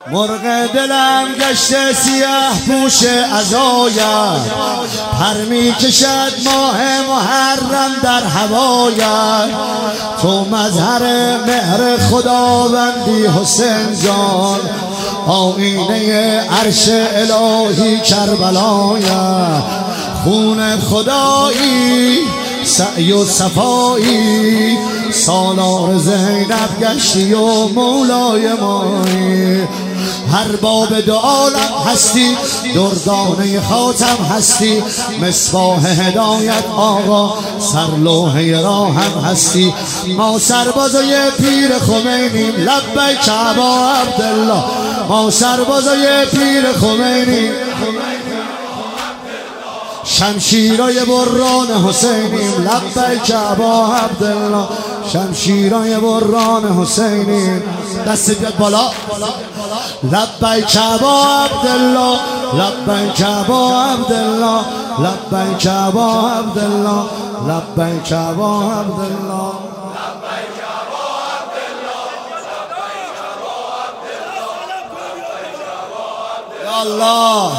مرغ دلم گشته سیاه پوش عزایت، پر می کشد ماه محرم در هوایت. تو مظهر مهر خداوندی حسین جان، آینه عرش الهی کربلایت. خون خدایی سعی و صفایی، سالار زینب گشتی و مولای مایی. هر باب دو عالم هستی، دردانه خاتم هستی. مصباح هدایت آقا سرلوحه راهم هستی. ما سربازای پیر خمینیم، لبیک ابا عبدالله. ما سربازای پیر خمینیم، شمشیرای بران حسینیم. لبیک ابا عبدالله. شمشیرای بران حسینیم. دست بیاد بالا. لبیک ابا عبدالله. لبیک ابا عبدالله. لبیک ابا عبدالله. لبیک ابا عبدالله. یا الله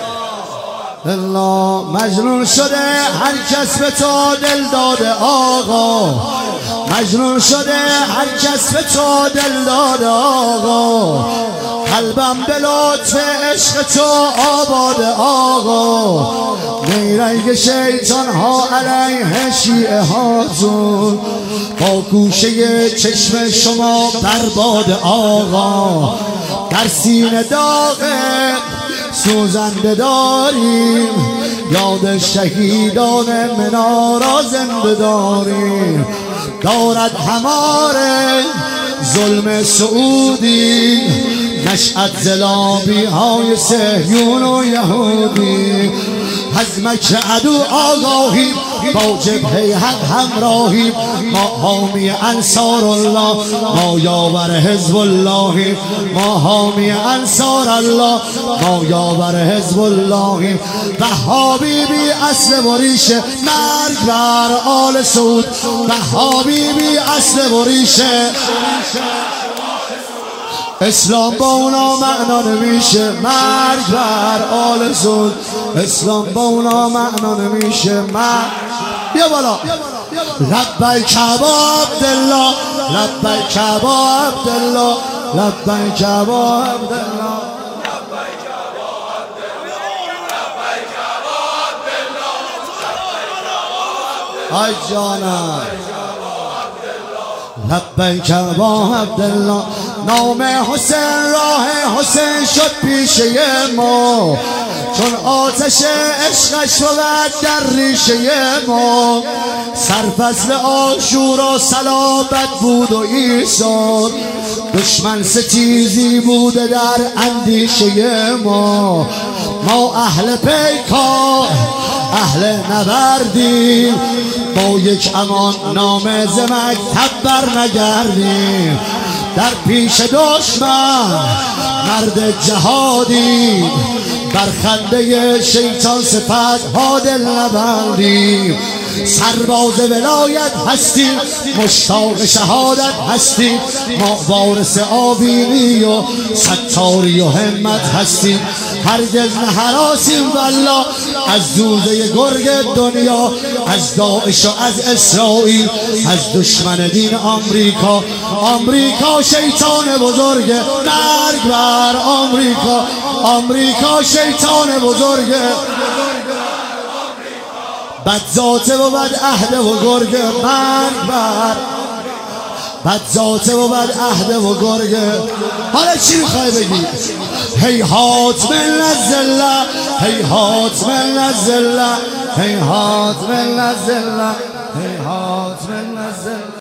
الله. مجنون شده هر کس به تو دل داده آقا، مجنون شده هر کس به تو دل داده آقا. قلبم به لطف عشق تو آباد آقا. نیرنگ شیطان ها علیه شیعه هاتون، با گوشه چشم شما برباد آقا. در سینه داغه سوزنده داریم، یاد شهیدان منارا زنده داریم. دارد هماره ظلم سعودی، نشأت زلابی های صهیون و یهودی. از مکر عدو آگاهیم، با جبهه حق همراهیم. ما حامی انصار الله، ما یاور حزب اللهیم. ما حامی انصار الله، ما یاور حزب اللهیم. وهابی بی اصل و ریشه، مرگ بر آل سعود. وهابی بی اصل و ریشه، اسلام با اونا معنا نمیشه. مرگ بر آل سعود. اسلام با اونا معنا نمیشه. بیا بالا. لبیک ابا عبدالله. لبیک ابا عبدالله. لبیک ابا عبدالله. آی جانم. لبیک ابا عبدالله. نام حسین راه حسین شد پیشه ما، چون آتش عشقش بود در ریشه ما. سرفصل عاشورا صلابت بود و ایثار، دشمن ستیزی بوده در اندیشه ما. ما اهل پیکار اهل نبردیم، با یک امان نامه ز مکتب بر نگردیم. در پیش دشمن مرد جهادی، بر خنده شیطان صفت ها دل نبندیم. سرباز ولایت هستیم، مشتاق شهادت هستیم. ما وارث آبینی و ستاری و همت هستیم. هرگز نهراسیم والله از دوزه گرگ دنیا، از داعش و از اسرائیل، از دشمن دین آمریکا. آمریکا شیطان بزرگ، مرگ بر آمریکا. آمریکا شیطان بزرگ، بد ذاته و بد عهده و گرگ. مرگ بر بد ذاته و بد عهده و گرگ. حالا چی میخوای بگی؟ هیهات من الذله، هیهات من الذله، هیهات من الذله، هیهات من الذله.